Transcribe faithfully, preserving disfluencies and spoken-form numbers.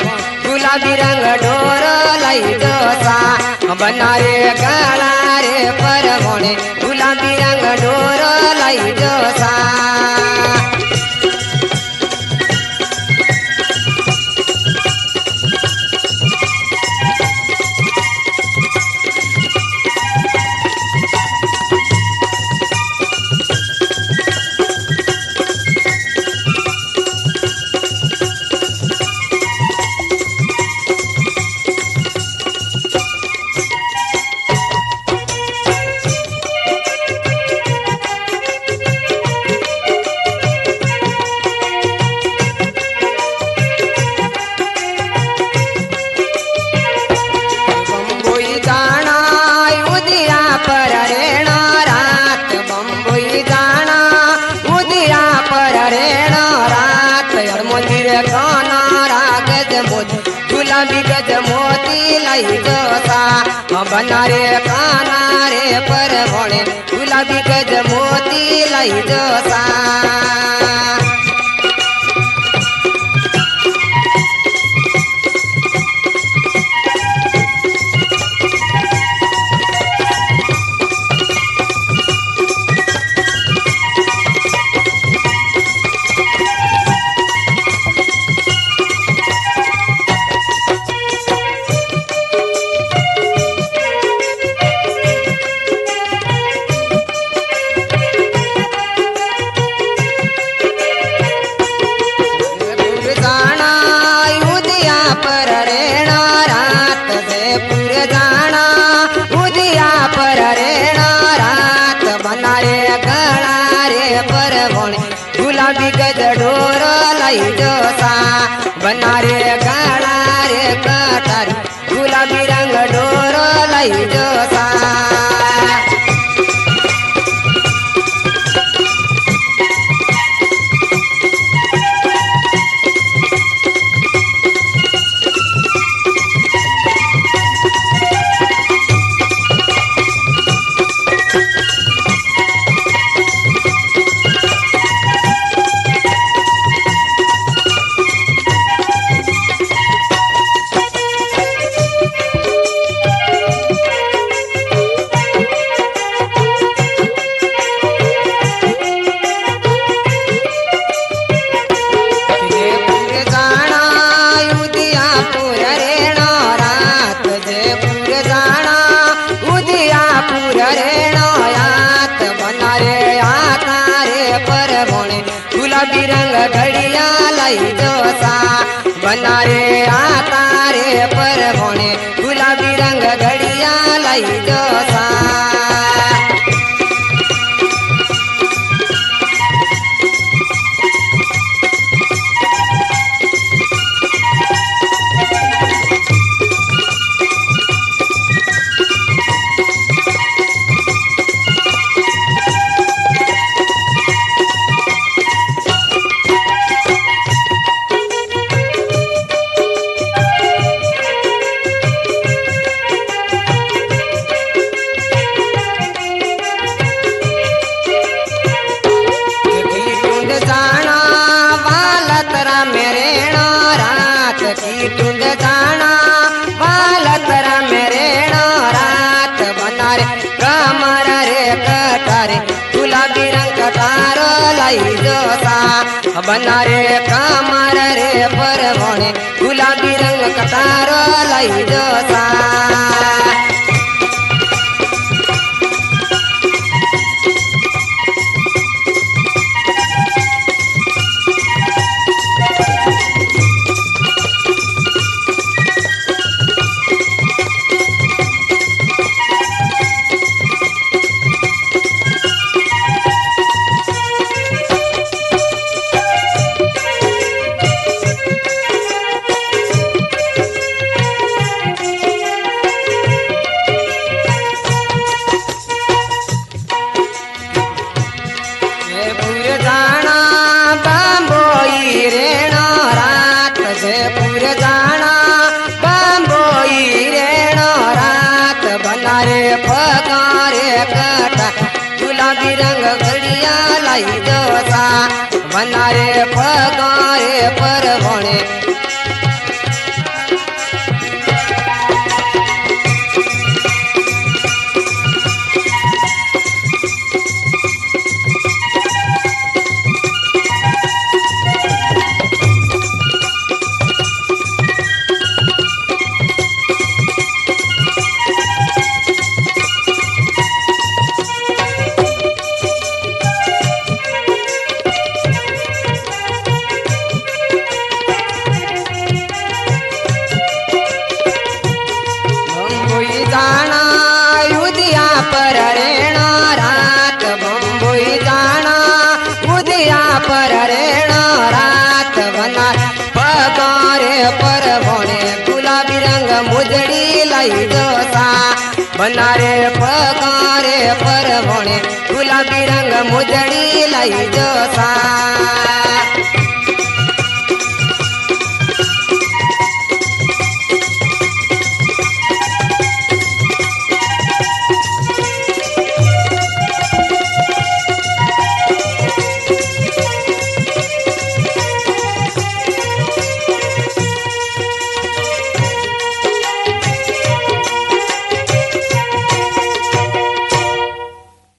गुलाबी रंग डोर लई जोसा बना रे गला रे पर होने गुलाबी रंग डोर लई जोसा गुलाबी गज मोती लई जोसा बना रे काना रे पर भोणे गुलाबी गज मोती लई जोसा गुलाबी गज डोर लई जोसा बना रे गला रे कटारी गुलाबी रंग डोर लई जोसा गुलाबी रंग घड़िया लई जोसा बना रे आता रे पर भोणे गुलाबी रंग घड़िया लई जोसा गुलाबी रंग कटारो लई जोसा बना रे कमर रे पर भोणे गुलाबी रंग कटारो लई जोसा गुलाबी रंग घड़िया लाई जोसा बना रे पगारे पर भोणे લઈ જો